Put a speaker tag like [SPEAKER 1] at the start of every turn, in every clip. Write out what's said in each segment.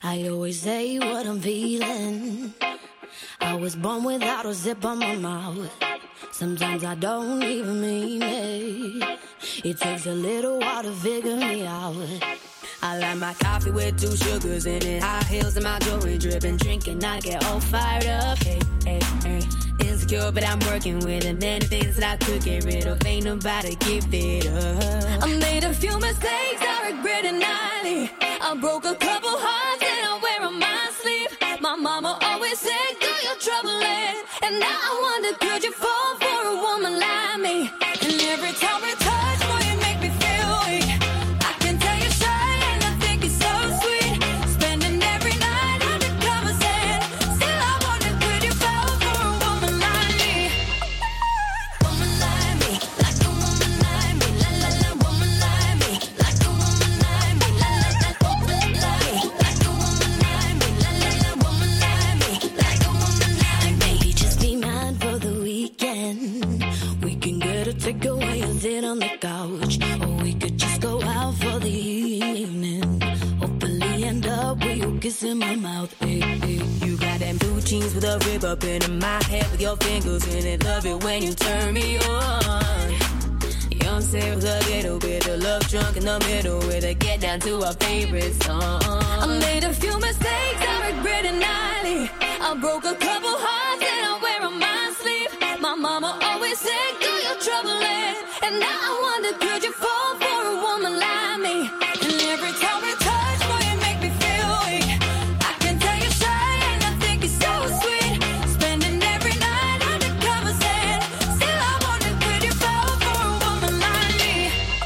[SPEAKER 1] I always say what I'm feeling. I was born without a zip on my mouth. Sometimes I don't even mean it. It takes a little while to figure me out. I like my coffee with 2 sugars in it. High heels and my jewelry dripping. Drinking, I get all fired up. Hey, hey, hey. Insecure, but I'm working with it. Many things that I could get rid of. Ain't nobody give it up. I made a few mistakes, I regret it nightly. I broke a couple hearts and I wear on my sleeve. My mama always said, do your troubling. And now I wonder, could you fall for a woman like me? And every time we touch, boy, you make me feel weak. I can tell you're shy and I think you're so sweet. Spending every night undercover saying, still I wonder, could you fall for a woman like me? Woman like me, like a woman like me. La la la, woman like me, like a woman like me. La la la, woman like me, like a woman like me. La la la, woman like me, like a woman like me. Maybe just be mine for the weekend. We can get a takeaway and sit on the couch, or we could just go out for the evening. Hopefully end up with you kissing my mouth. Hey, hey. You got them blue jeans with a rib up in my head with your fingers in it. Love it when you turn me on. Young Sarah with a little bit of love drunk in the middle with a get down to our favorite song. I made a few mistakes, I regret it nightly. I broke a couple hearts and I wear on my sleeve. My mama always said, do your troubling. And now I wonder, could you fall for a woman like me? And every time we touch, boy, you make me feel weak. I can tell you're shy and I think you're so sweet. Spending every night undercover saying, still I wonder, could you fall for a woman like me?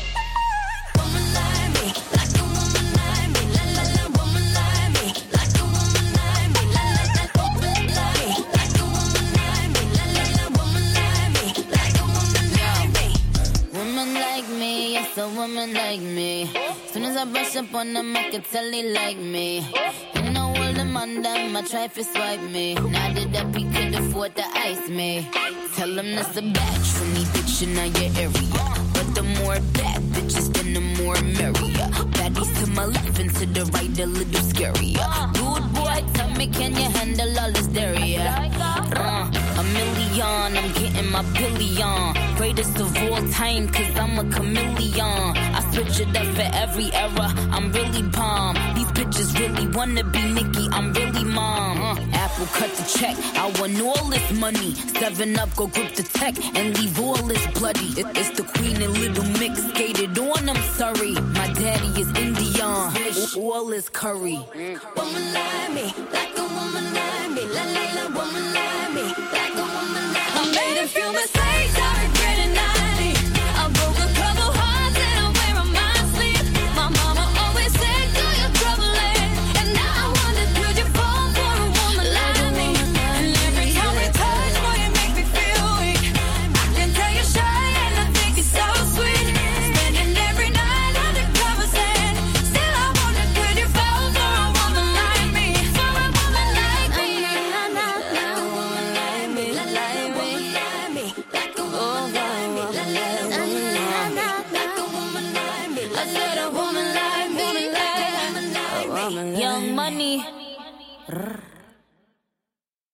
[SPEAKER 1] Woman like me, like a woman like me. La la la, woman like me, like a woman like me. La la la, woman like me, like a woman like me. La la la, woman like me, like a woman like me.
[SPEAKER 2] Woman like me, yes, a woman like me. Soon as I brush up on them, I can tell they like me. You know all them on them, I try to swipe me. Now that he could afford to ice me. Tell them that's a batch for me, bitch, in your area. But the more bad bitches, then the more merrier. Baddies to my left and to the right, a little scarier. Good boy, tell me, can you handle all this dairy? A million, I'm getting my billion. Greatest of all time, cause I'm a chameleon. I switch it up for every era, I'm really bomb. These bitches really wanna be Nicki, I'm really mom. Apple cut the check, I want all this money. 7-Up, go grip the tech and leave all this bloody. It's the Queen and Little Mix, skated on, I'm sorry. My daddy is Indian, all this curry.
[SPEAKER 1] Woman like me, like a woman like me. La la la, woman like me, like a woman like me. I made a few mistakes.